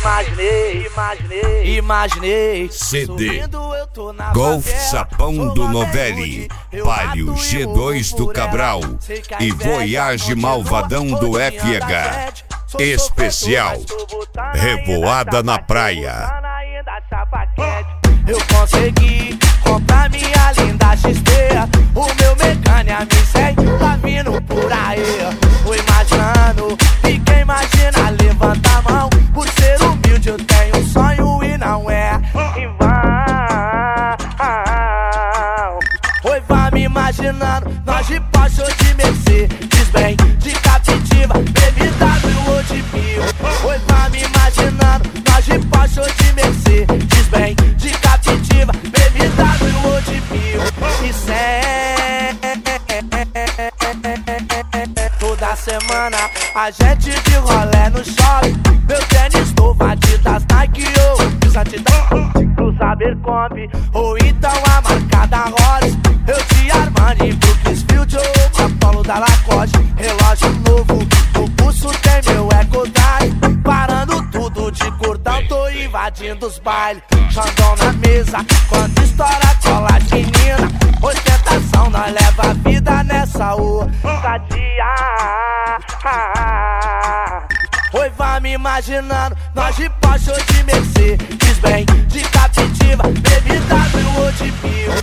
Imaginei. CD Golf Sapão do Novelli, Palio G2 do Cabral e Voyage Malvadão do FH. Especial Revoada na Praia. Eu consegui comprar minha linda XT. O meu mecânico me segue, tá vindo por aí. Tô imaginando, e quem imagina levanta a mão. Por ser humilde eu tenho um sonho e não é em vão. Oi, vai me imaginando, nós de Porsche ou de Mercedes, bem de Captiva, BMW ou de Pio. Oi, vai me imaginando, nós de Porsche ou de Mercedes, bem de Captiva, BMW ou de Pio. E toda semana a gente de rolê no shopping. Meu tênis novo, Adidas, Nike ou Santidão, Cruz Abercrombie ou então a marca da Rolex. Eu de Armani, Brooksfield ou Apollo da Lacoste. Relógio novo, no pulso tem meu Echo Drive. Parando tudo de curtão, tô invadindo os bailes. Xandão na mesa, quando estoura cola de menina. Ostentação, nós leva a vida nessa ousadia. Oi, vai me imaginando, nós de Porsche ou de Mercedes, bem de Captiva, BMW ou de Pio.